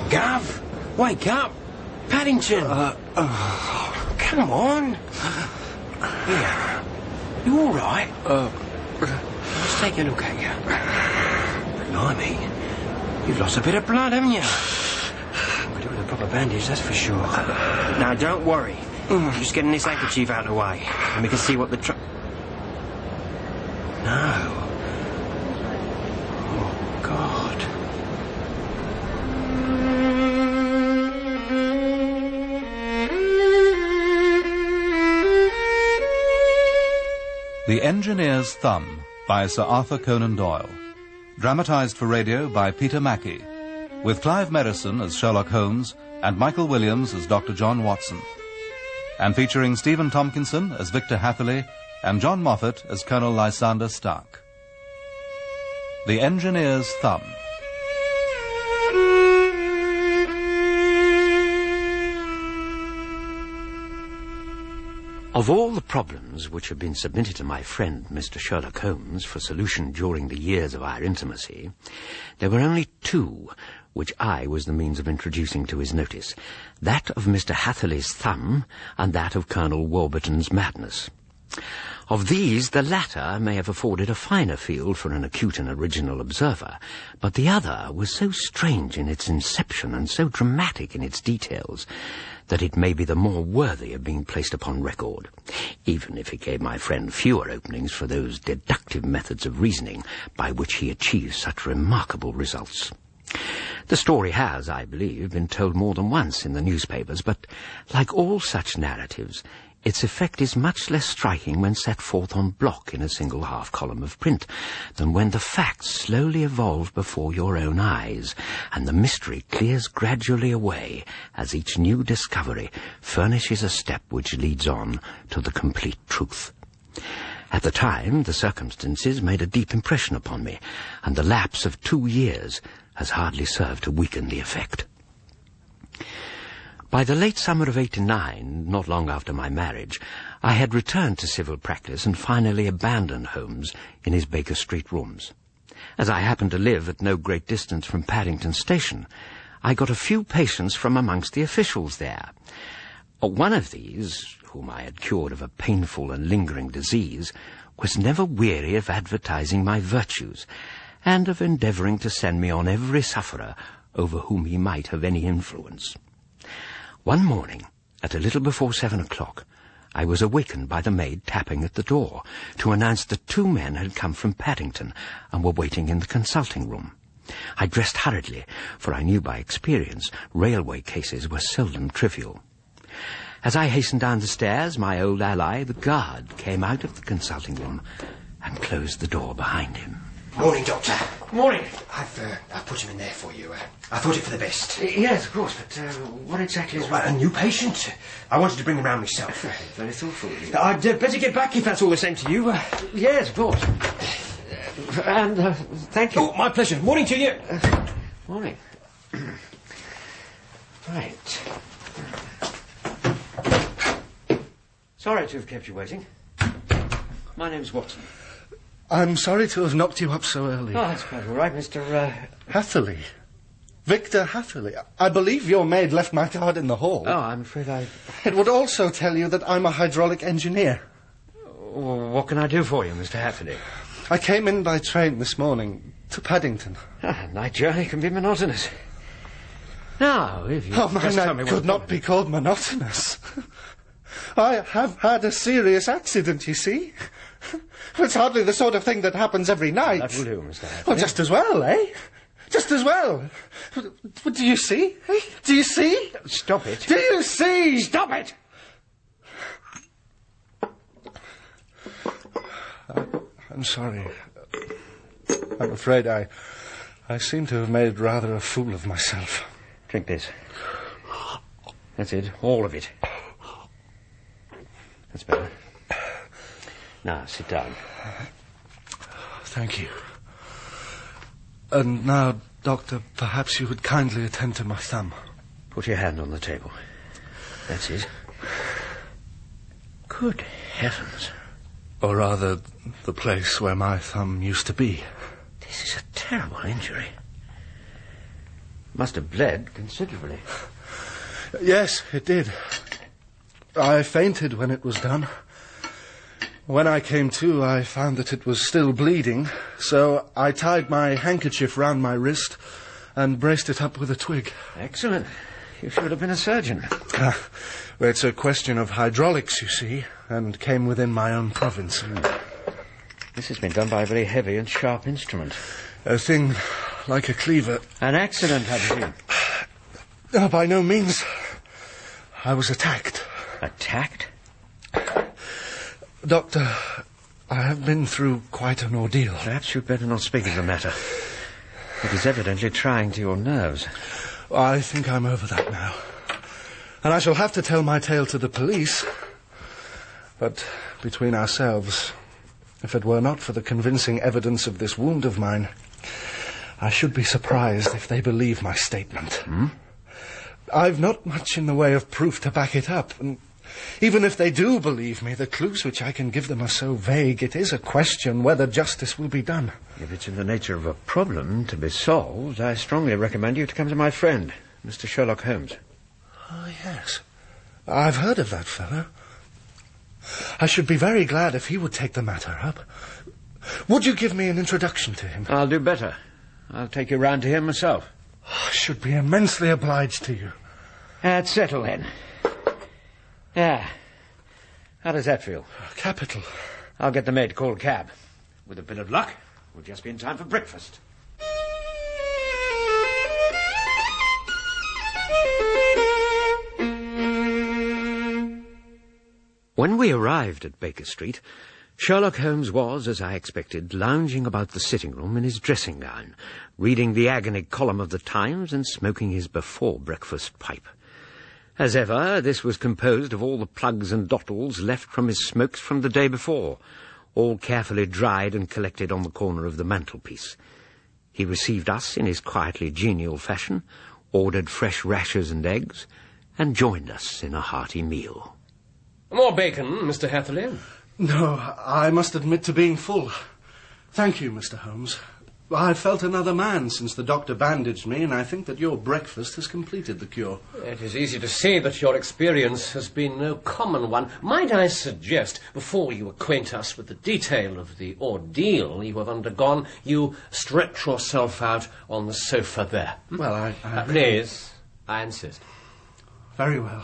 Gov, wake up. Paddington. Come on. Here. You all right? Let's take a look at you. Blimey. You've lost a bit of blood, haven't you? We're doing a proper bandage, that's for sure. Now, don't worry. Just getting this handkerchief out of the way, and we can see what the No. Oh, God. The Engineer's Thumb by Sir Arthur Conan Doyle. Dramatised for radio by Peter Mackie, with Clive Merrison as Sherlock Holmes and Michael Williams as Dr. John Watson, and featuring Stephen Tompkinson as Victor Hatherley and John Moffat as Colonel Lysander Stark. The Engineer's Thumb. Of all the problems which have been submitted to my friend Mr. Sherlock Holmes for solution during the years of our intimacy, there were only two which I was the means of introducing to his notice, that of Mr. Hatherley's thumb and that of Colonel Warburton's madness. Of these, the latter may have afforded a finer field for an acute and original observer, but the other was so strange in its inception and so dramatic in its details that it may be the more worthy of being placed upon record, even if it gave my friend fewer openings for those deductive methods of reasoning by which he achieves such remarkable results. The story has, I believe, been told more than once in the newspapers, but, like all such narratives, its effect is much less striking when set forth on block in a single half-column of print than when the facts slowly evolve before your own eyes, and the mystery clears gradually away as each new discovery furnishes a step which leads on to the complete truth. At the time, the circumstances made a deep impression upon me, and the lapse of 2 years has hardly served to weaken the effect. By the late summer of '89, not long after my marriage, I had returned to civil practice and finally abandoned Holmes in his Baker Street rooms. As I happened to live at no great distance from Paddington Station, I got a few patients from amongst the officials there. One of these, whom I had cured of a painful and lingering disease, was never weary of advertising my virtues, and of endeavouring to send me on every sufferer over whom he might have any influence. One morning, at a little before 7 o'clock, I was awakened by the maid tapping at the door to announce that 2 men had come from Paddington and were waiting in the consulting room. I dressed hurriedly, for I knew by experience railway cases were seldom trivial. As I hastened down the stairs, my old ally, the guard, came out of the consulting room and closed the door behind him. Morning, Doctor. Morning. I've put him in there for you. I thought it for the best. Yes, of course, but what exactly is... A new patient. I wanted to bring him round myself. Very thoughtful of you. I'd better get back if that's all the same to you. Yes, of course. And thank you. Oh, my pleasure. Morning to you. Morning. Right. Sorry to have kept you waiting. My name's Watson. I'm sorry to have knocked you up so early. Oh, that's quite all right, Mr. Hatherley. Victor Hatherley. I believe your maid left my card in the hall. Oh, I'm afraid It would also tell you that I'm a hydraulic engineer. What can I do for you, Mr. Hatherley? I came in by train this morning to Paddington. Night journey can be monotonous. Now, if you my just tell me night what could not be called monotonous. I have had a serious accident, you see. It's hardly the sort of thing that happens every night. That will do, Mr. Hatherley. Well, just as well, eh? Just as well. Do you see? Eh? Do you see? Stop it. Do you see? Stop it! I'm sorry. I'm afraid I seem to have made rather a fool of myself. Drink this. That's it. All of it. That's better. Now, sit down. Thank you. And now, Doctor, perhaps you would kindly attend to my thumb. Put your hand on the table. That's it. Good heavens. Or rather, the place where my thumb used to be. This is a terrible injury. Must have bled considerably. Yes, it did. I fainted when it was done. When I came to, I found that it was still bleeding, so I tied my handkerchief round my wrist and braced it up with a twig. Excellent. You should have been a surgeon. It's a question of hydraulics, you see, and came within my own province. This has been done by a very heavy and sharp instrument. A thing like a cleaver. An accident, I presume? No, by no means. I was attacked. Attacked? Doctor, I have been through quite an ordeal. Perhaps you'd better not speak of the matter. It is evidently trying to your nerves. I think I'm over that now. And I shall have to tell my tale to the police. But between ourselves, if it were not for the convincing evidence of this wound of mine, I should be surprised if they believe my statement. I've not much in the way of proof to back it up, and even if they do believe me, the clues which I can give them are so vague, it is a question whether justice will be done. If it's in the nature of a problem to be solved, I strongly recommend you to come to my friend, Mr. Sherlock Holmes. Oh, yes. I've heard of that fellow. I should be very glad if he would take the matter up. Would you give me an introduction to him? I'll do better. I'll take you round to him myself. I should be immensely obliged to you. That's settled, then. Yeah. How does that feel? Capital. I'll get the maid to call a cab. With a bit of luck, we'll just be in time for breakfast. When we arrived at Baker Street, Sherlock Holmes was, as I expected, lounging about the sitting room in his dressing gown, reading the agony column of the Times and smoking his before-breakfast pipe. As ever, this was composed of all the plugs and dottles left from his smokes from the day before, all carefully dried and collected on the corner of the mantelpiece. He received us in his quietly genial fashion, ordered fresh rashers and eggs, and joined us in a hearty meal. More bacon, Mr. Hatherley? No, I must admit to being full. Thank you, Mr. Holmes. I've felt another man since the doctor bandaged me, and I think that your breakfast has completed the cure. It is easy to see that your experience has been no common one. Might I suggest, before you acquaint us with the detail of the ordeal you have undergone, you stretch yourself out on the sofa there? Well, I Please, I insist. Very well.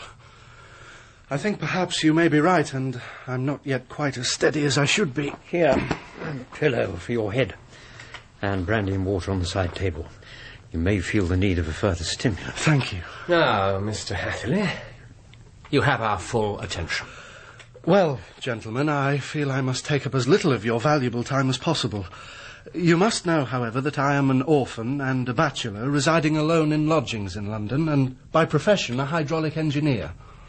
I think perhaps you may be right, and I'm not yet quite as steady as I should be. Here, a pillow for your head, and brandy and water on the side table. You may feel the need of a further stimulant. Thank you. Now, Mr. Hatherley, you have our full attention. Well, gentlemen, I feel I must take up as little of your valuable time as possible. You must know, however, that I am an orphan and a bachelor residing alone in lodgings in London, and by profession a hydraulic engineer.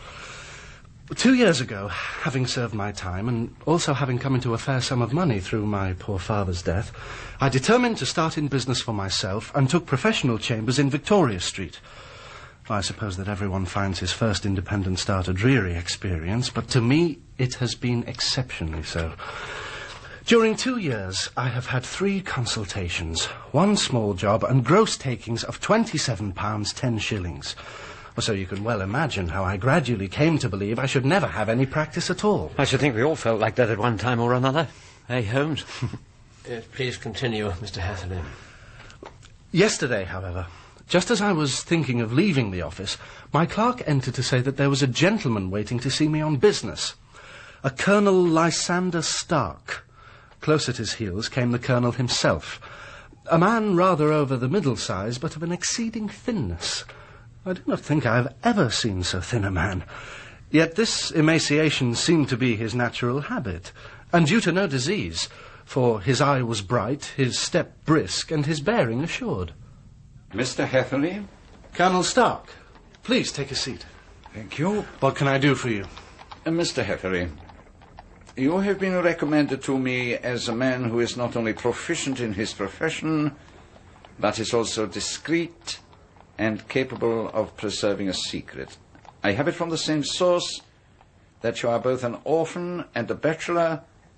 2 years ago, having served my time and also having come into a fair sum of money through my poor father's death, I determined to start in business for myself and took professional chambers in Victoria Street. I suppose that everyone finds his first independent start a dreary experience, but to me it has been exceptionally so. During 2 years, I have had 3 consultations, 1 small job, and gross takings of £27 10 shillings. So you can well imagine how I gradually came to believe I should never have any practice at all. I should think we all felt like that at one time or another. Hey, Holmes? Please continue, Mr. Hatherley. Yesterday, however, just as I was thinking of leaving the office, my clerk entered to say that there was a gentleman waiting to see me on business. A Colonel Lysander Stark. Close at his heels came the Colonel himself. A man rather over the middle size, but of an exceeding thinness. I do not think I have ever seen so thin a man. Yet this emaciation seemed to be his natural habit, and due to no disease, for his eye was bright, his step brisk, and his bearing assured. Mr. Hatherley? Colonel Stark, please take a seat. Thank you. What can I do for you? Mr. Hatherley, you have been recommended to me as a man who is not only proficient in his profession, but is also discreet and capable of preserving a secret. I have it from the same source that you are both an orphan and a bachelor,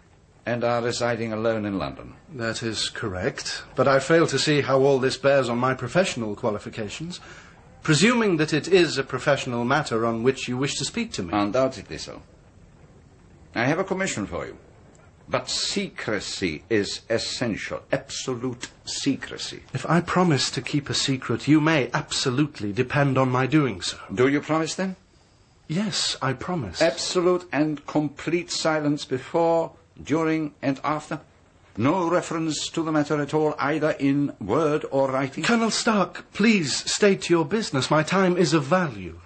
and are residing alone in London. That is correct, but I fail to see how all this bears on my professional qualifications, presuming that it is a professional matter on which you wish to speak to me. Undoubtedly so. I have a commission for you, but secrecy is essential, absolute secrecy. If I promise to keep a secret, you may absolutely depend on my doing so. Do you promise then? Yes, I promise. Absolute and complete silence before, during, and after? No reference to the matter at all, either in word or writing? Colonel Stark, please state your business. My time is of value.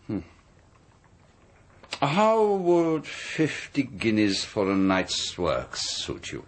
How would 50 guineas for a night's work suit you?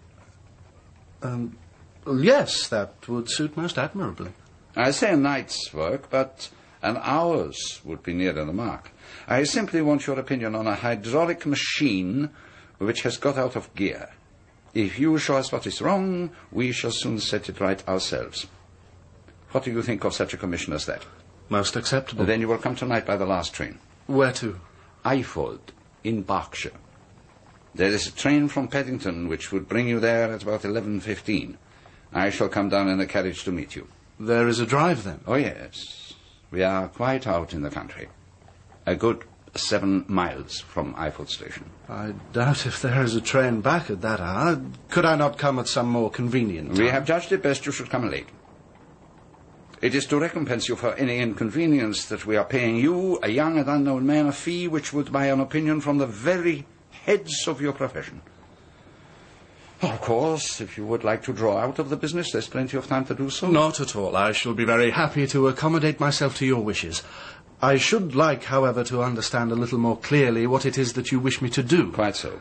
Yes, that would suit most admirably. I say a night's work, but an hour's would be nearer the mark. I simply want your opinion on a hydraulic machine which has got out of gear. If you show us what is wrong, we shall soon set it right ourselves. What do you think of such a commission as that? Most acceptable. Then you will come tonight by the last train. Where to? Eyford, in Berkshire. There is a train from Paddington which would bring you there at about 11:15. I shall come down in the carriage to meet you. There is a drive, then? Oh, yes. We are quite out in the country. A good 7 miles from Eyford Station. I doubt if there is a train back at that hour. Could I not come at some more convenient time? We have judged it best you should come late. It is to recompense you for any inconvenience that we are paying you, a young and unknown man, a fee which would buy an opinion from the very heads of your profession. Of course, if you would like to draw out of the business, there's plenty of time to do so. Not at all. I shall be very happy to accommodate myself to your wishes. I should like, however, to understand a little more clearly what it is that you wish me to do. Quite so.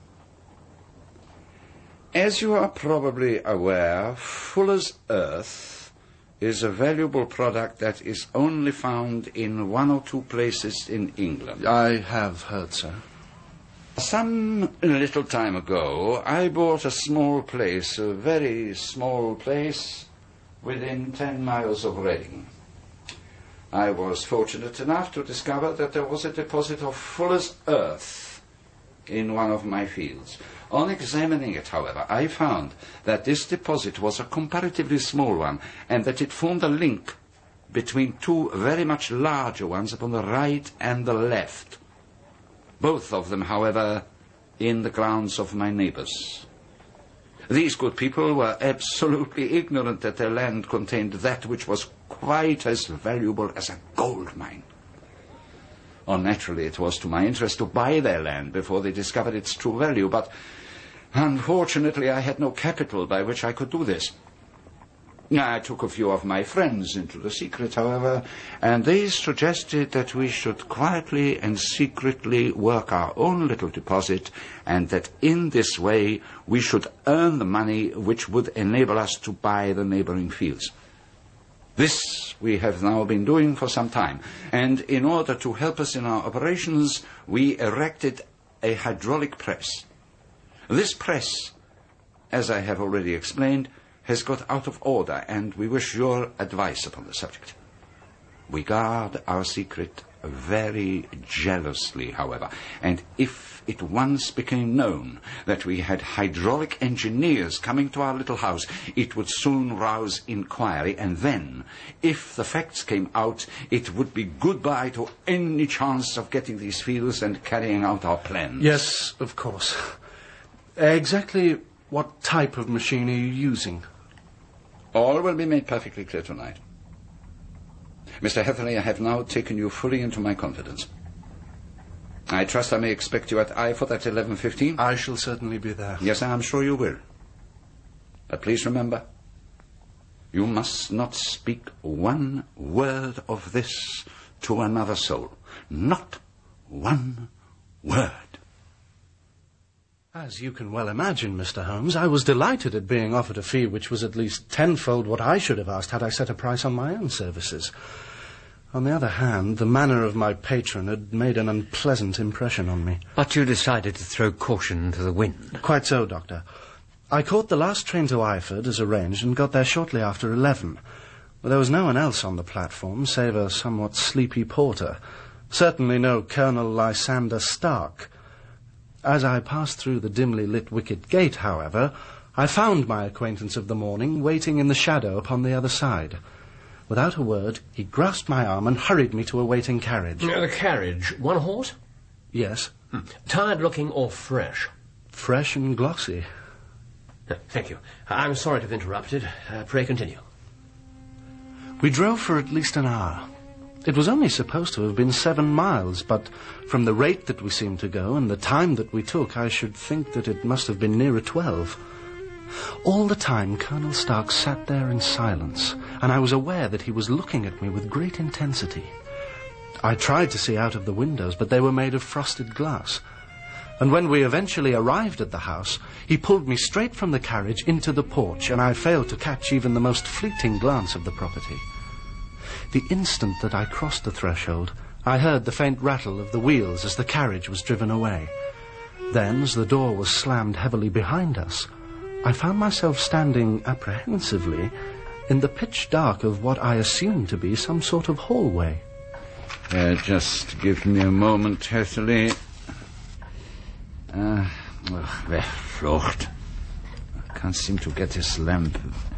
As you are probably aware, Fuller's Earth is a valuable product that is only found in 1 or 2 places in England. I have heard so. Some little time ago, I bought a small place, a very small place, within 10 miles of Reading. I was fortunate enough to discover that there was a deposit of Fuller's Earth in one of my fields. On examining it, however, I found that this deposit was a comparatively small one, and that it formed a link between 2 very much larger ones upon the right and the left. Both of them, however, in the grounds of my neighbours. These good people were absolutely ignorant that their land contained that which was quite as valuable as a gold mine. Naturally, it was to my interest to buy their land before they discovered its true value, but unfortunately I had no capital by which I could do this. I took a few of my friends into the secret, however, and they suggested that we should quietly and secretly work our own little deposit, and that in this way we should earn the money which would enable us to buy the neighbouring fields. This we have now been doing for some time, and in order to help us in our operations, we erected a hydraulic press. This press, as I have already explained, has got out of order, and we wish your advice upon the subject. We guard our secret very jealously, however, and if it once became known that we had hydraulic engineers coming to our little house, it would soon rouse inquiry, and then, if the facts came out, it would be goodbye to any chance of getting these fields and carrying out our plans. Yes, of course. Exactly what type of machine are you using? All will be made perfectly clear tonight. Mr. Heatherley, I have now taken you fully into my confidence. I trust I may expect you at Eyford at 11:15? I shall certainly be there. Yes, I am sure you will. But please remember, you must not speak one word of this to another soul. Not one word. As you can well imagine, Mr. Holmes, I was delighted at being offered a fee which was at least tenfold what I should have asked had I set a price on my own services. On the other hand, the manner of my patron had made an unpleasant impression on me. But you decided to throw caution to the wind. Quite so, Doctor. I caught the last train to Eyford, as arranged, and got there shortly after 11. There was no one else on the platform, save a somewhat sleepy porter. Certainly no Colonel Lysander Stark. As I passed through the dimly lit wicket gate, however, I found my acquaintance of the morning waiting in the shadow upon the other side. Without a word, he grasped my arm and hurried me to a waiting carriage. The carriage. One horse? Yes. Tired-looking or fresh? Fresh and glossy. Thank you. I'm sorry to have interrupted. Pray continue. We drove for at least an hour. It was only supposed to have been 7 miles, but from the rate that we seemed to go and the time that we took, I should think that it must have been nearer 12. All the time, Colonel Stark sat there in silence, and I was aware that he was looking at me with great intensity. I tried to see out of the windows, but they were made of frosted glass. And when we eventually arrived at the house, he pulled me straight from the carriage into the porch, and I failed to catch even the most fleeting glance of the property. The instant that I crossed the threshold, I heard the faint rattle of the wheels as the carriage was driven away. Then, as the door was slammed heavily behind us, I found myself standing apprehensively in the pitch dark of what I assumed to be some sort of hallway. Just give me a moment, Hetherley. Wegvlucht. I can't seem to get this lamp.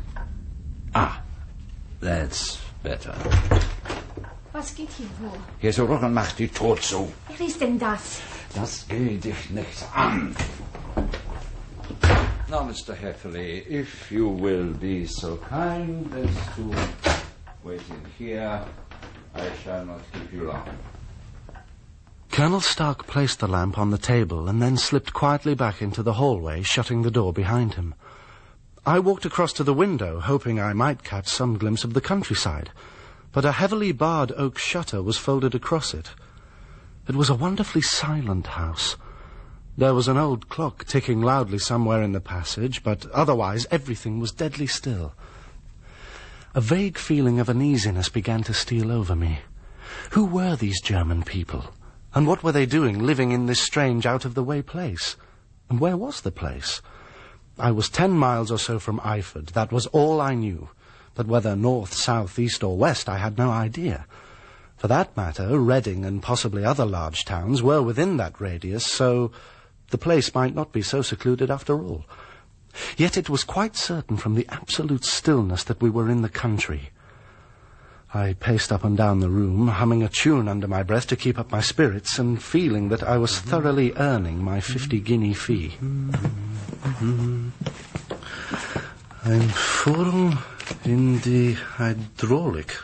That's better. Was geht hier vor? Hier so Rücken macht die tot so. Wer ist denn das? Das geht dich nicht an. Now, Mr. Hetherley, if you will be so kind as to wait in here, I shall not keep you long. Colonel Stark placed the lamp on the table and then slipped quietly back into the hallway, shutting the door behind him. I walked across to the window, hoping I might catch some glimpse of the countryside, but a heavily barred oak shutter was folded across it. It was a wonderfully silent house. There was an old clock ticking loudly somewhere in the passage, but otherwise everything was deadly still. A vague feeling of uneasiness began to steal over me. Who were these German people? And what were they doing living in this strange out-of-the-way place? And where was the place? I was 10 miles or so from Eyford. That was all I knew. But whether north, south, east or west, I had no idea. For that matter, Reading and possibly other large towns were within that radius, so the place might not be so secluded after all. Yet it was quite certain from the absolute stillness that we were in the country. I paced up and down the room, humming a tune under my breath to keep up my spirits, and feeling that I was thoroughly earning my 50-guinea fee. Einführung in die Hydraulik.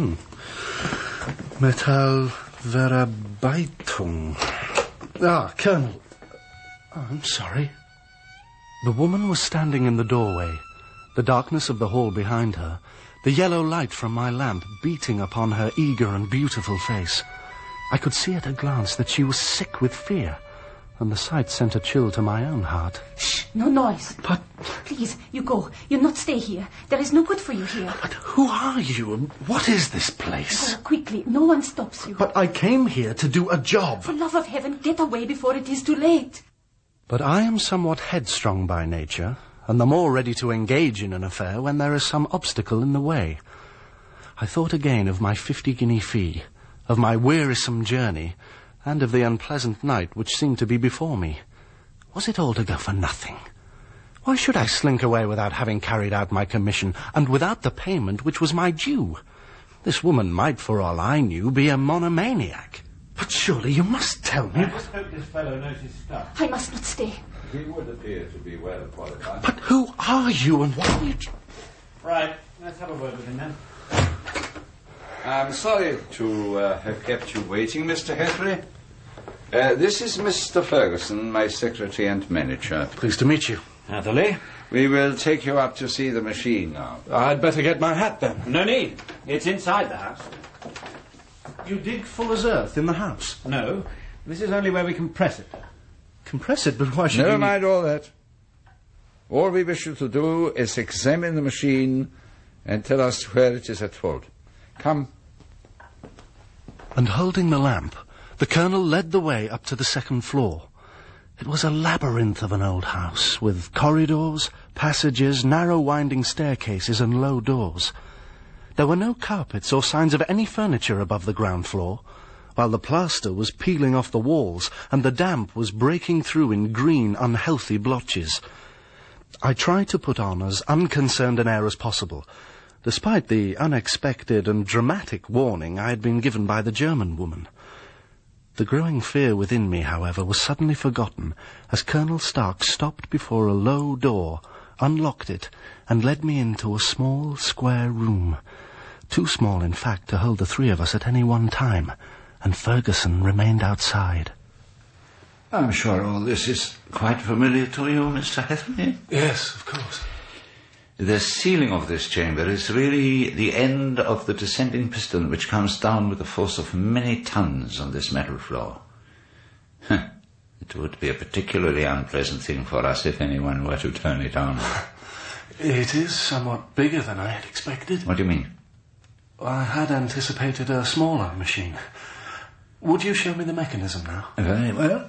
Metallverarbeitung. Colonel. I'm sorry. The woman was standing in the doorway, the darkness of the hall behind her, the yellow light from my lamp beating upon her eager and beautiful face. I could see at a glance that she was sick with fear, and the sight sent a chill to my own heart. Shh, no noise. But... Please, you go. You not stay here. There is no good for you here. But who are you, and what is this place? Go quickly. No one stops you. But I came here to do a job. For love of heaven, get away before it is too late. But I am somewhat headstrong by nature, and the more ready to engage in an affair when there is some obstacle in the way. I thought again of my 50-guinea fee, of my wearisome journey, and of the unpleasant night which seemed to be before me. Was it all to go for nothing? Why should I slink away without having carried out my commission, and without the payment which was my due? This woman might, for all I knew, be a monomaniac. But surely you must tell me... I just hope this fellow knows his stuff. I must not stay. He would appear to be well qualified. But who are you, and what are you... Right, let's have a word with him then. I'm sorry to have kept you waiting, Mr. Hetherley. This is Mr. Ferguson, my secretary and manager. Pleased to meet you. Hetherley? We will take you up to see the machine now. I'd better get my hat, then. No need. It's inside the house. You dig Fuller's Earth in the house? No, this is only where we compress it. Compress it, but why should Never mind all that. All we wish you to do is examine the machine and tell us where it is at fault. Come. And holding the lamp, the Colonel led the way up to the second floor. It was a labyrinth of an old house, with corridors, passages, narrow winding staircases and low doors. There were no carpets or signs of any furniture above the ground floor. while the plaster was peeling off the walls and the damp was breaking through in green, unhealthy blotches. I tried to put on as unconcerned an air as possible, despite the unexpected and dramatic warning I had been given by the German woman. The growing fear within me, however, was suddenly forgotten as Colonel Stark stopped before a low door, unlocked it, and led me into a small, square room. Too small, in fact, to hold the three of us at any one time, and Ferguson remained outside. I'm sure all this is quite familiar to you, Mr. Hathaway. Yes, of course. The ceiling of this chamber is really the end of the descending piston, which comes down with a force of many tons on this metal floor. It would be a particularly unpleasant thing for us if anyone were to turn it on. It is somewhat bigger than I had expected. What do you mean? I had anticipated a smaller machine. Would you show me the mechanism now? Very well.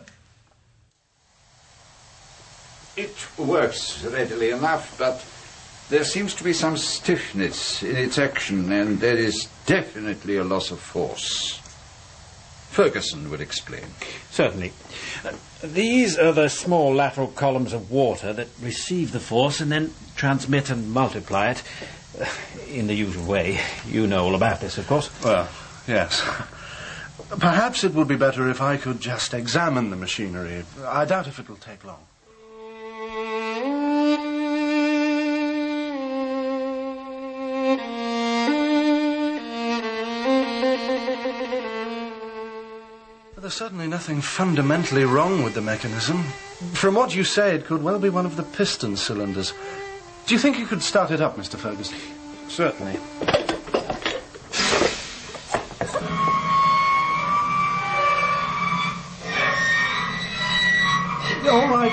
It works readily enough, but there seems to be some stiffness in its action, and there is definitely a loss of force. Ferguson would explain. Certainly. These are the small lateral columns of water that receive the force and then transmit and multiply it in the usual way. You know all about this, of course. Well, yes. Perhaps it would be better if I could just examine the machinery. I doubt if it will take long. There's certainly nothing fundamentally wrong with the mechanism. From what you say, it could well be one of the piston cylinders. Do you think you could start it up, Mr. Ferguson? Certainly. All right,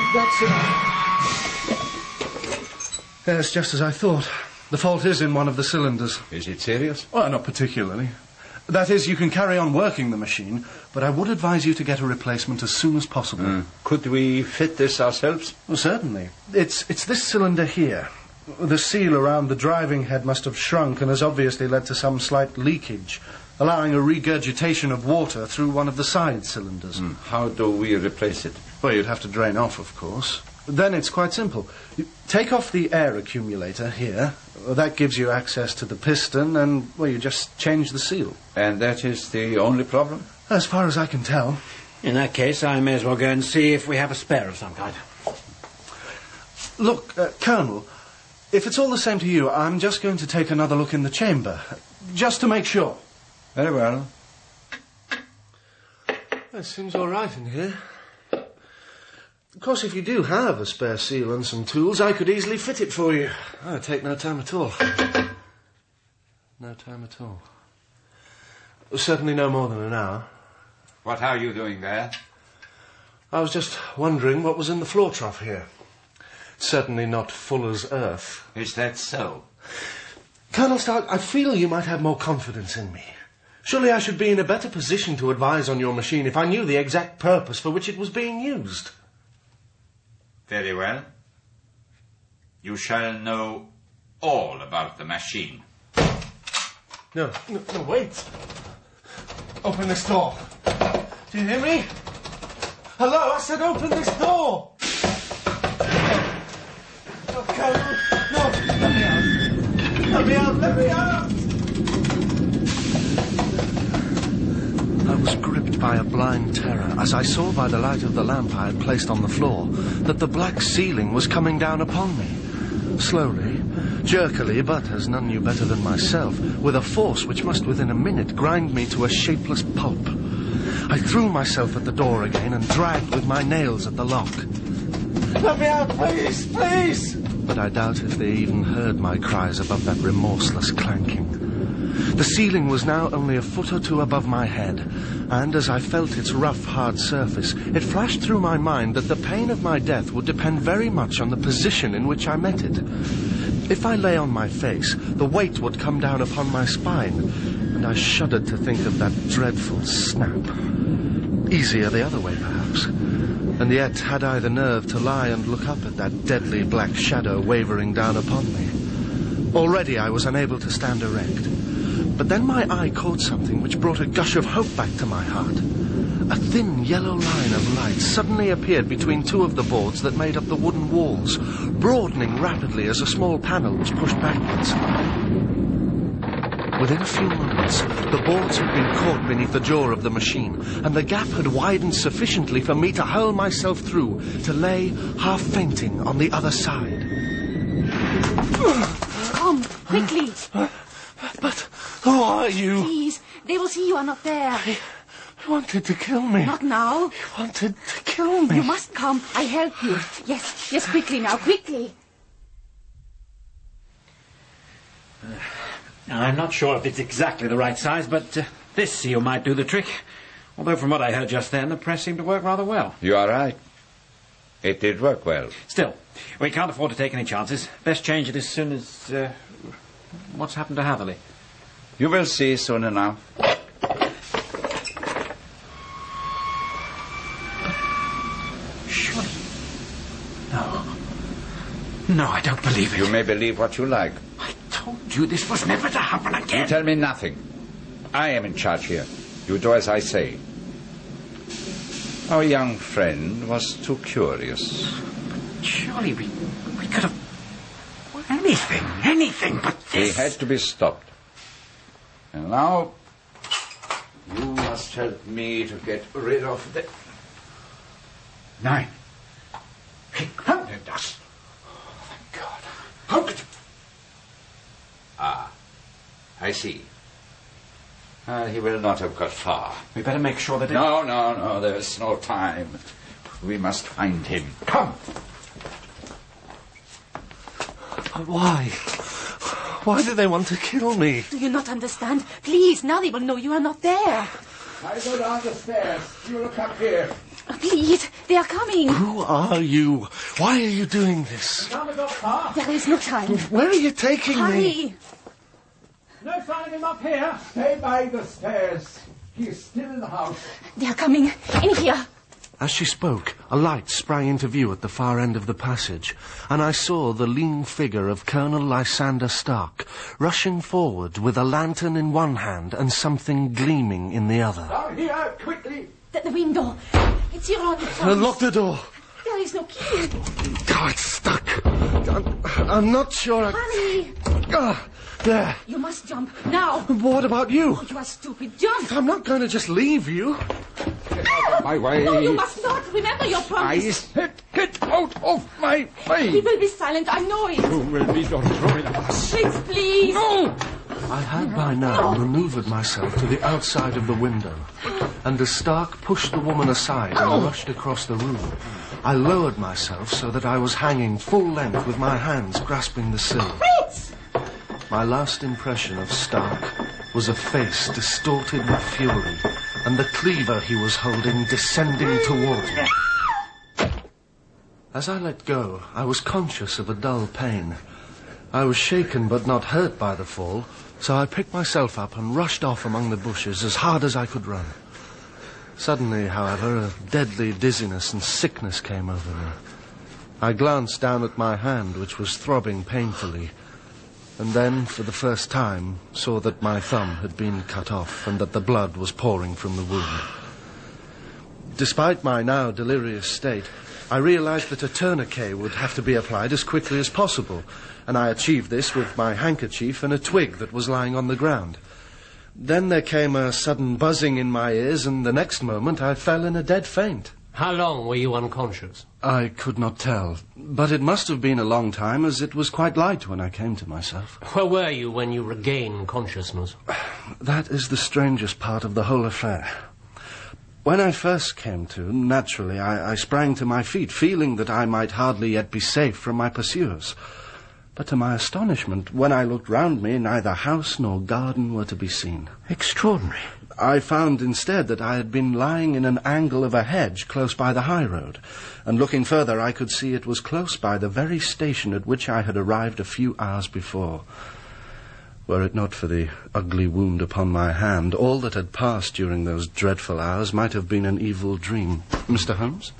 that's it. Yes, just as I thought. The fault is in one of the cylinders. Is it serious? Well, not particularly. That is, you can carry on working the machine, but I would advise you to get a replacement as soon as possible. Could we fit this ourselves? Well, certainly. It's this cylinder here. The seal around the driving head must have shrunk and has obviously led to some slight leakage, allowing a regurgitation of water through one of the side cylinders. How do we replace it? Well, you'd have to drain off, of course. Then it's quite simple. You take off the air accumulator here. That gives you access to the piston, and, well, you just change the seal. And that is the only problem? As far as I can tell. In that case, I may as well go and see if we have a spare of some kind. Look, Colonel, if it's all the same to you, I'm just going to take another look in the chamber, just to make sure. Very well. It seems all right in here. Of course, if you do have a spare seal and some tools, I could easily fit it for you. It'd take no time at all. No time at all. Certainly no more than an hour. What are you doing there? I was just wondering what was in the floor trough here. Certainly not Fuller's earth. Is that so? Colonel Stark, I feel you might have more confidence in me. Surely I should be in a better position to advise on your machine if I knew the exact purpose for which it was being used. Very well. You shall know all about the machine. No, wait. Open this door. Do you hear me? Hello, I said open this door. No, Colonel. No, let me out. Let me out, let me out. I was gripped by a blind terror as I saw by the light of the lamp I had placed on the floor that the black ceiling was coming down upon me. Slowly, jerkily, but as none knew better than myself, with a force which must within a minute grind me to a shapeless pulp. I threw myself at the door again and dragged with my nails at the lock. Let me out, please, please! But I doubt if they even heard my cries above that remorseless clanking. The ceiling was now only a foot or two above my head, and as I felt its rough, hard surface, it flashed through my mind that the pain of my death would depend very much on the position in which I met it. If I lay on my face, the weight would come down upon my spine, and I shuddered to think of that dreadful snap. Easier the other way, perhaps. And yet, had I the nerve to lie and look up at that deadly black shadow wavering down upon me? Already I was unable to stand erect. But then my eye caught something which brought a gush of hope back to my heart. A thin yellow line of light suddenly appeared between two of the boards that made up the wooden walls, broadening rapidly as a small panel was pushed backwards. Within a few moments, the boards had been caught beneath the jaw of the machine, and the gap had widened sufficiently for me to hurl myself through, to lay, half fainting, on the other side. Come, quickly. But who are you? Please, they will see you are not there. He wanted to kill me. Not now. He wanted to kill me. You must come. I help you. Yes, quickly now, quickly. I'm not sure if it's exactly the right size, but this seal might do the trick. Although from what I heard just then, the press seemed to work rather well. You are right. It did work well. Still, we can't afford to take any chances. Best change it as soon as... what's happened to Hatherley? You will see soon enough. Surely... No, I don't believe it. You may believe what you like. I told you this was never to happen again. You tell me nothing. I am in charge here. You do as I say. Our young friend was too curious. Surely we could have... Anything but this. He had to be stopped. And now, you must help me to get rid of the... 9. He grounded us. Oh, thank God. How could you... Ah, I see. He will not have got far. We better make sure that... No, there's no time. We must find him. Come. Why? Why do they want to kill me? Do you not understand? Please, now they will know you are not there. I go down the stairs. You look up here. Please, they are coming. Who are you? Why are you doing this? There is no time. Where are you taking me? Hurry. No sign of him up here. Stay by the stairs. He is still in the house. They are coming. In here. As she spoke, a light sprang into view at the far end of the passage, and I saw the lean figure of Colonel Lysander Stark rushing forward with a lantern in one hand and something gleaming in the other. Down here, quickly. The window. It's here on the front. Lock the door. There is no key. Oh, it's stuck. I'm not sure. Hurry. There. You must jump. Now. What about you? You are stupid. Jump. I'm not going to just leave you. Get out of my way. No, you must not. Remember your I promise. said, get out of my way. He will be silent. I know it. You will be don't throw me the bus. Please, please. No. I had by now manoeuvred myself to the outside of the window, and as Stark pushed the woman aside and rushed across the room, I lowered myself so that I was hanging full length with my hands grasping the sill. Fritz! My last impression of Stark was a face distorted with fury, and the cleaver he was holding descending towards me. As I let go, I was conscious of a dull pain. I was shaken but not hurt by the fall, so I picked myself up and rushed off among the bushes as hard as I could run. Suddenly, however, a deadly dizziness and sickness came over me. I glanced down at my hand, which was throbbing painfully, and then, for the first time, saw that my thumb had been cut off and that the blood was pouring from the wound. Despite my now delirious state, I realized that a tourniquet would have to be applied as quickly as possible, and I achieved this with my handkerchief and a twig that was lying on the ground. Then there came a sudden buzzing in my ears, and the next moment I fell in a dead faint. How long were you unconscious? I could not tell, but it must have been a long time, as it was quite light when I came to myself. Where were you when you regained consciousness? That is the strangest part of the whole affair. When I first came to, naturally, I sprang to my feet, feeling that I might hardly yet be safe from my pursuers. But to my astonishment, when I looked round me, neither house nor garden were to be seen. Extraordinary. I found instead that I had been lying in an angle of a hedge close by the high road, and looking further I could see it was close by the very station at which I had arrived a few hours before. Were it not for the ugly wound upon my hand, all that had passed during those dreadful hours might have been an evil dream. Mr. Holmes?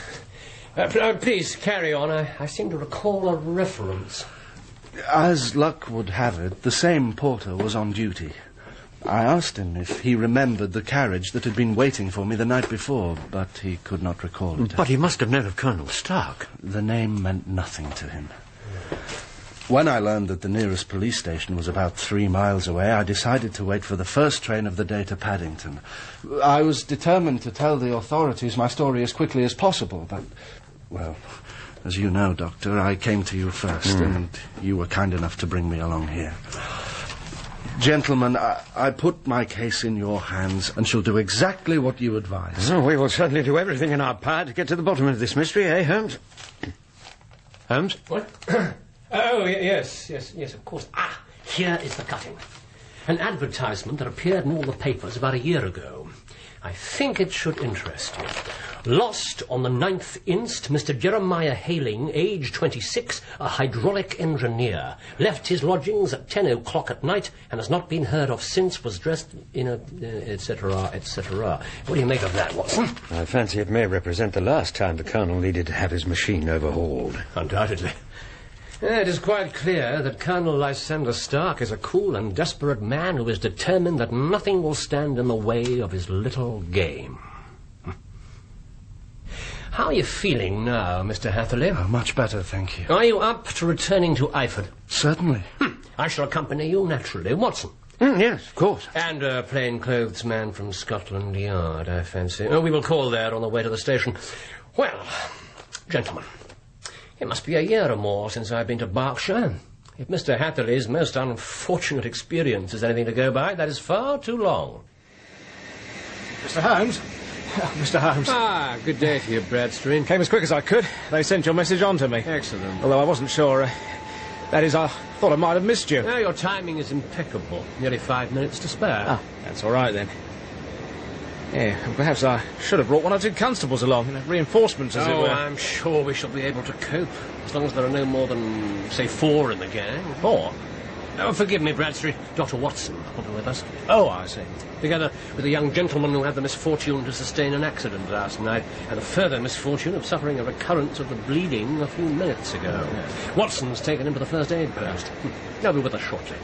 Please, carry on. I seem to recall a reference. As luck would have it, the same porter was on duty. I asked him if he remembered the carriage that had been waiting for me the night before, but he could not recall it. But he must have known of Colonel Stark. The name meant nothing to him. When I learned that the nearest police station was about 3 miles away, I decided to wait for the first train of the day to Paddington. I was determined to tell the authorities my story as quickly as possible, but, well, as you know, Doctor, I came to you first, and you were kind enough to bring me along here. Gentlemen, I put my case in your hands and shall do exactly what you advise. Oh, we will certainly do everything in our power to get to the bottom of this mystery, eh, Holmes? Holmes? What? Oh, yes, of course. Ah, here is the cutting. An advertisement that appeared in all the papers about a year ago. I think it should interest you. Lost on the 9th inst, Mr. Jeremiah Hayling, age 26, a hydraulic engineer. Left his lodgings at 10 o'clock at night and has not been heard of since, was dressed in a... etc., etc. What do you make of that, Watson? I fancy it may represent the last time the Colonel needed to have his machine overhauled. Undoubtedly. It is quite clear that Colonel Lysander Stark is a cool and desperate man who is determined that nothing will stand in the way of his little game. How are you feeling now, Mr. Hatherley? Oh, much better, thank you. Are you up to returning to Eyford? Certainly. I shall accompany you, naturally. Watson? Yes, of course. And a plain-clothes man from Scotland Yard, I fancy. Oh, we will call there on the way to the station. Well, gentlemen, it must be a year or more since I've been to Berkshire. If Mr. Hatherley's most unfortunate experience is anything to go by, that is far too long. Mr. Holmes? Mr. Holmes. Ah, good day to you, Bradstreet. Came as quick as I could. They sent your message on to me. Excellent. Although I wasn't sure. That is, I thought I might have missed you. No, your timing is impeccable. Nearly 5 minutes to spare. Ah, that's all right, then. Yeah, perhaps I should have brought 1 or 2 constables along, reinforcements, as it were. I'm sure we shall be able to cope, as long as there are no more than, say, 4 in the gang. 4? Oh, forgive me, Bradstreet. Dr. Watson will be with us. Oh, I see. Together with a young gentleman who had the misfortune to sustain an accident last night, and a further misfortune of suffering a recurrence of the bleeding a few minutes ago. Watson's taken him to the first aid post. They'll be with us shortly.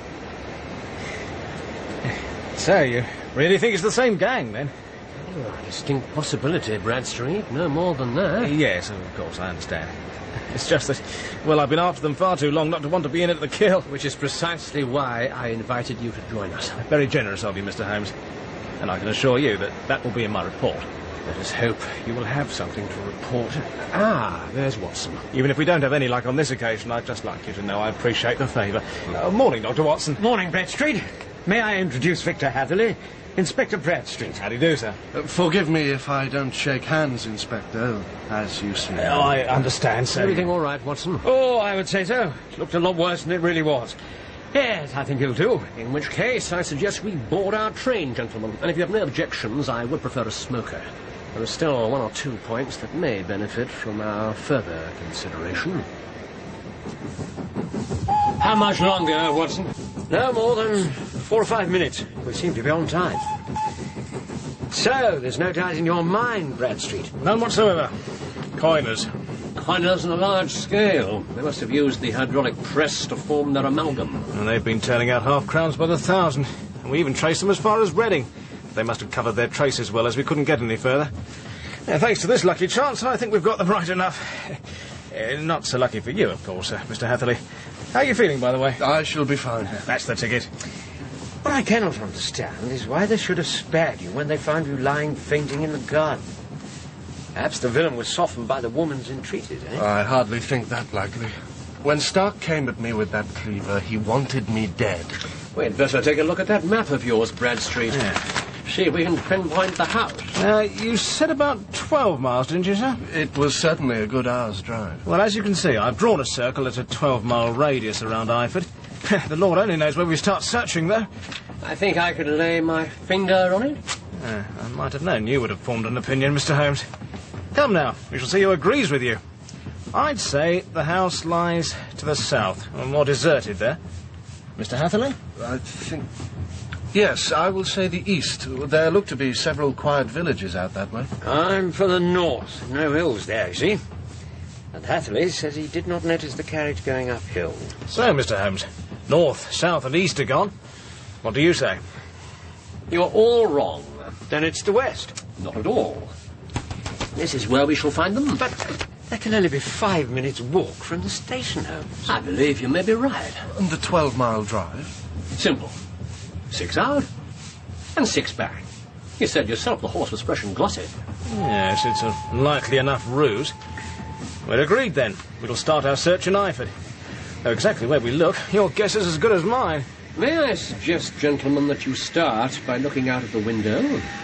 So, you really think it's the same gang, then? Oh, a distinct possibility, Bradstreet. No more than that. Yes, of course, I understand. It's just that, well, I've been after them far too long not to want to be in at the kill. Which is precisely why I invited you to join us. Very generous of you, Mr. Holmes. And I can assure you that that will be in my report. Let us hope you will have something to report. Ah, there's Watson. Even if we don't have any luck on this occasion, I'd just like you to know I appreciate the favour. Morning, Dr. Watson. Morning, Bradstreet. May I introduce Victor Hatherley? Inspector Bradstreet. How do you do, sir? Forgive me if I don't shake hands, Inspector, as you see. I understand, sir. Everything all right, Watson? Oh, I would say so. It looked a lot worse than it really was. Yes, I think you'll do. In which case, I suggest we board our train, gentlemen. And if you have no objections, I would prefer a smoker. There are still 1 or 2 points that may benefit from our further consideration. How much longer, Watson? No more than 4 or 5 minutes. We seem to be on time. So, there's no doubt in your mind, Bradstreet? None whatsoever. Coiners. Coiners on a large scale. They must have used the hydraulic press to form their amalgam. And they've been turning out half-crowns by the 1,000. And we even traced them as far as Reading. They must have covered their traces well, as we couldn't get any further. Thanks to this lucky chance, I think we've got them right enough. Not so lucky for you, of course, Mr. Hatherley. How are you feeling, by the way? I shall be fine. That's the ticket. What I cannot understand is why they should have spared you when they found you lying fainting in the garden. Perhaps the villain was softened by the woman's entreaties, eh? I hardly think that likely. When Stark came at me with that cleaver, he wanted me dead. We'd better take a look at that map of yours, Bradstreet. Yeah. See if we can pinpoint the house. You said about 12 miles, didn't you, sir? It was certainly a good hour's drive. Well, as you can see, I've drawn a circle at a 12-mile radius around Eyford. The Lord only knows where we start searching, though. I think I could lay my finger on it. I might have known you would have formed an opinion, Mr. Holmes. Come now, we shall see who agrees with you. I'd say the house lies to the south, or more deserted there. Mr. Hatherley? I think... Yes, I will say the east. There look to be several quiet villages out that way. I'm for the north. No hills there, you see. And Hatherley says he did not notice the carriage going uphill. So, Mr. Holmes, north, south and east are gone. What do you say? You're all wrong. Then it's the west. Not at all. This is where we shall find them. But that can only be 5 minutes' walk from the station, Holmes. I believe you may be right. And the 12-mile drive? Simple. 6 out and 6 back. You said yourself the horse was fresh and glossy. Yes, it's a likely enough route. We're agreed, then. We'll start our search in Eyford. Though exactly where we look, your guess is as good as mine. May I suggest, gentlemen, that you start by looking out of the window?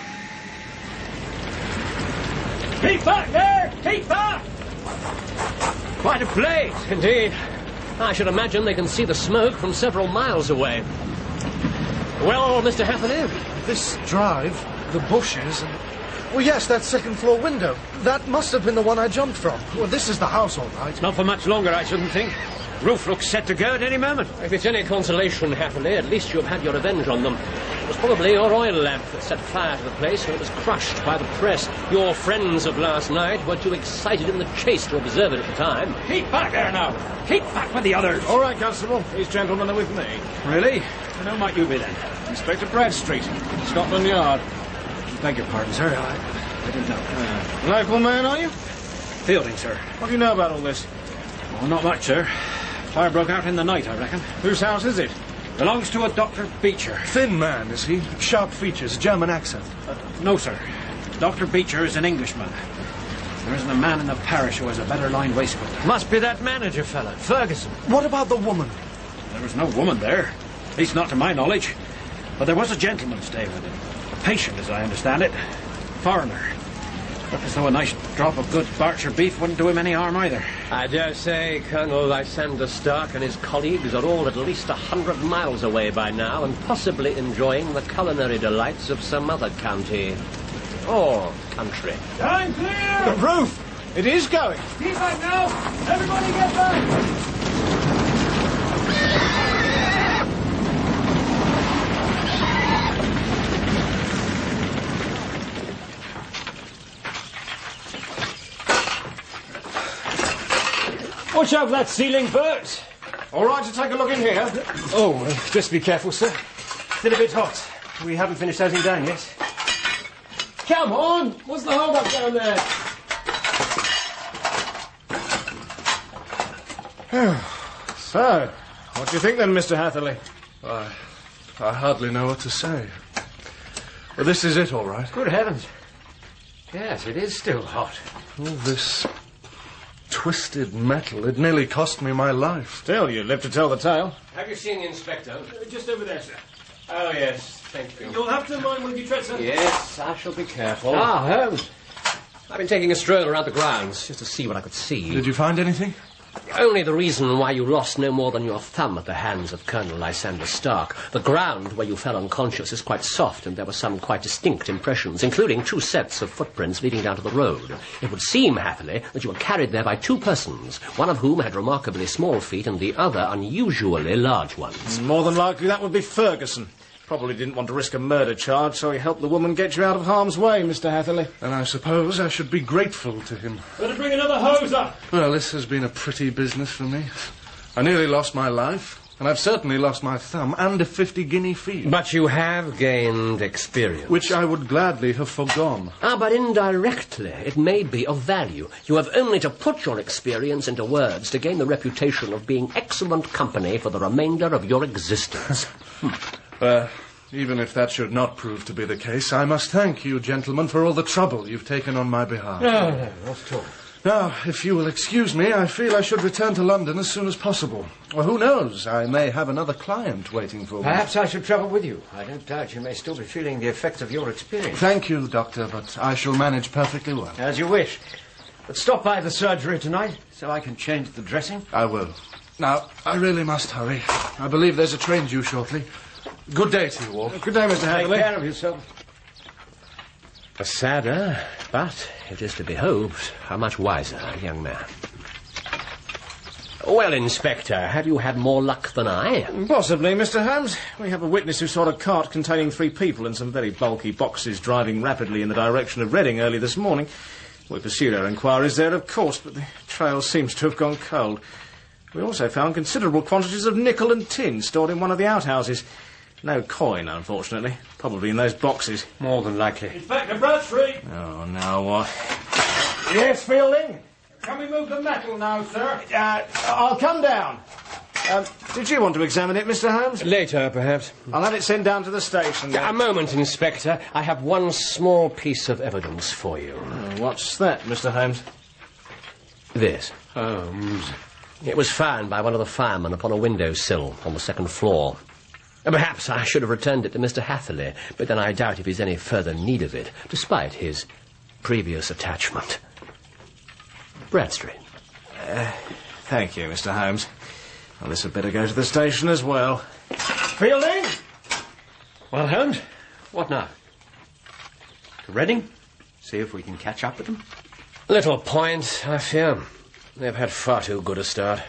Keep back there! Keep back! Quite a blaze, indeed. I should imagine they can see the smoke from several miles away. Well, Mr. Hatherley? This drive, the bushes, and... Well, yes, that second-floor window. That must have been the one I jumped from. Well, this is the house, all right. Not for much longer, I shouldn't think. Roof looks set to go at any moment. If it's any consolation, Hatherley, at least you've had your revenge on them. It was probably your oil lamp that set fire to the place, and it was crushed by the press. Your friends of last night were too excited in the chase to observe it at the time. Keep back there now. Keep back with the others. All right, Constable. These gentlemen are with me. Really? And who might you be, then? Inspector Bradstreet, Scotland Yard. Beg your pardon, sir. I didn't know. Local man, are you? Fielding, sir. What do you know about all this? Well, not much, sir. Fire broke out in the night, I reckon. Whose house is it? Belongs to a Dr. Beecher. Thin man, is he? Sharp features, German accent. No, sir. Dr. Beecher is an Englishman. There isn't a man in the parish who has a better lined waistcoat. Must be that manager fella, Ferguson. What about the woman? There was no woman there. At least not to my knowledge. But there was a gentleman staying with him. A patient, as I understand it. Foreigner. Looked as though a nice drop of good Berkshire beef wouldn't do him any harm either. I dare say Colonel Lysander Stark and his colleagues are all at least 100 miles away by now and possibly enjoying the culinary delights of some other county. Or country. Time clear! The roof! It is going! Keep back now! Everybody get back! Watch out for that ceiling, Bert. All right to take a look in here? Oh, just be careful, sir. Still a bit hot. We haven't finished hosing down yet. Come on! What's the hold up down there? So, what do you think then, Mr. Hatherley? I hardly know what to say. Well, this is it, all right. Good heavens. Yes, it is still hot. All this twisted metal, it nearly cost me my life. Still, you live to tell the tale. Have you seen the inspector? Just over there, sir. Oh, yes. Thank you. You'll have to mind when you tread, sir. Yes, I shall be careful. Ah, Holmes. I've been taking a stroll around the grounds just to see what I could see. Did you find anything? Only the reason why you lost no more than your thumb at the hands of Colonel Lysander Stark. The ground where you fell unconscious is quite soft, and there were some quite distinct impressions, including 2 sets of footprints leading down to the road. It would seem, Hatherley, that you were carried there by 2 persons, one of whom had remarkably small feet and the other unusually large ones. More than likely that would be Ferguson. Probably didn't want to risk a murder charge, so he helped the woman get you out of harm's way, Mr. Hatherley. And I suppose I should be grateful to him. Better bring another hose up. Well, this has been a pretty business for me. I nearly lost my life, and I've certainly lost my thumb and a 50-guinea fee. But you have gained experience. Which I would gladly have forgone. But indirectly, it may be of value. You have only to put your experience into words to gain the reputation of being excellent company for the remainder of your existence. Even if that should not prove to be the case, I must thank you, gentlemen, for all the trouble you've taken on my behalf. No, not at all. Now, if you will excuse me, I feel I should return to London as soon as possible. Well, who knows? I may have another client waiting for me. Perhaps I should travel with you. I don't doubt you may still be feeling the effects of your experience. Thank you, Doctor, but I shall manage perfectly well. As you wish. But stop by the surgery tonight, so I can change the dressing. I will. Now, I really must hurry. I believe there's a train due shortly. Good day to you all. Good day, Mr. Hatherley. Take care of yourself. A sadder, but it is to be hoped, a much wiser young man. Well, Inspector, have you had more luck than I? Possibly, Mr. Holmes. We have a witness who saw a cart containing 3 people and some very bulky boxes driving rapidly in the direction of Reading early this morning. We pursued our inquiries there, of course, but the trail seems to have gone cold. We also found considerable quantities of nickel and tin stored in one of the outhouses. No coin, unfortunately. Probably in those boxes. More than likely. Inspector Bradstreet! Oh, now what? Yes, Fielding? Can we move the metal now, sir? I'll come down. Did you want to examine it, Mr. Holmes? Later, perhaps. I'll have it sent down to the station. A moment, Inspector. I have one small piece of evidence for you. What's that, Mr. Holmes? This. Holmes. It was found by one of the firemen upon a windowsill on the second floor. Perhaps I should have returned it to Mr. Hatherley, but then I doubt if he's any further need of it, despite his previous attachment. Bradstreet. Thank you, Mr. Holmes. Well, this had better go to the station as well. Fielding? Well, Holmes, what now? To Reading? See if we can catch up with them? Little point, I fear. They've had far too good a start.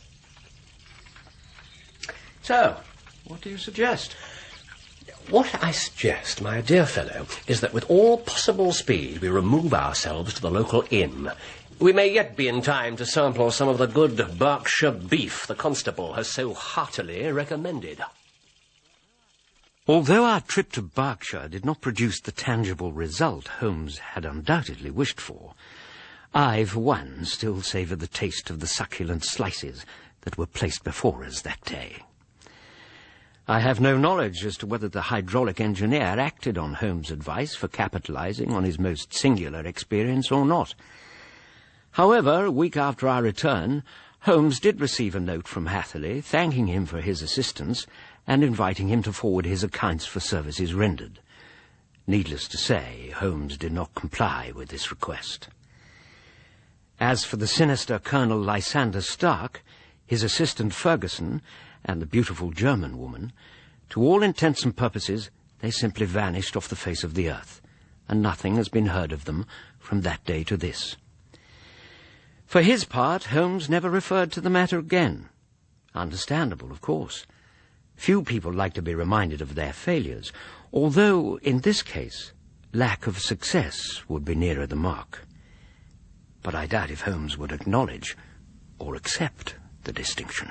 So, what do you suggest? What I suggest, my dear fellow, is that with all possible speed we remove ourselves to the local inn. We may yet be in time to sample some of the good Berkshire beef the constable has so heartily recommended. Although our trip to Berkshire did not produce the tangible result Holmes had undoubtedly wished for, I, for one, still savoured the taste of the succulent slices that were placed before us that day. I have no knowledge as to whether the hydraulic engineer acted on Holmes' advice for capitalising on his most singular experience or not. However, a week after our return, Holmes did receive a note from Hatherley thanking him for his assistance and inviting him to forward his accounts for services rendered. Needless to say, Holmes did not comply with this request. As for the sinister Colonel Lysander Stark, his assistant Ferguson, and the beautiful German woman, to all intents and purposes, they simply vanished off the face of the earth, and nothing has been heard of them from that day to this. For his part, Holmes never referred to the matter again. Understandable, of course. Few people like to be reminded of their failures, although, in this case, lack of success would be nearer the mark. But I doubt if Holmes would acknowledge or accept the distinction.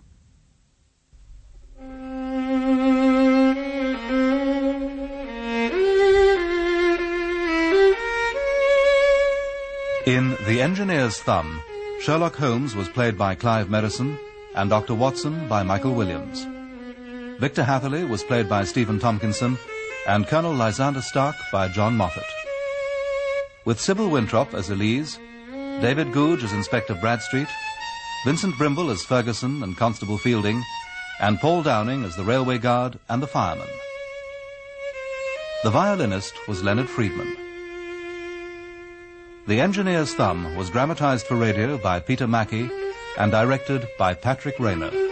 In The Engineer's Thumb, Sherlock Holmes was played by Clive Merrison and Dr. Watson by Michael Williams. Victor Hatherley was played by Stephen Tompkinson and Colonel Lysander Stark by John Moffat. With Sybil Winthrop as Elise, David Googe as Inspector Bradstreet, Vincent Brimble as Ferguson and Constable Fielding, and Paul Downing as the railway guard and the fireman. The violinist was Leonard Friedman. The Engineer's Thumb was dramatized for radio by Peter Mackie and directed by Patrick Rayner.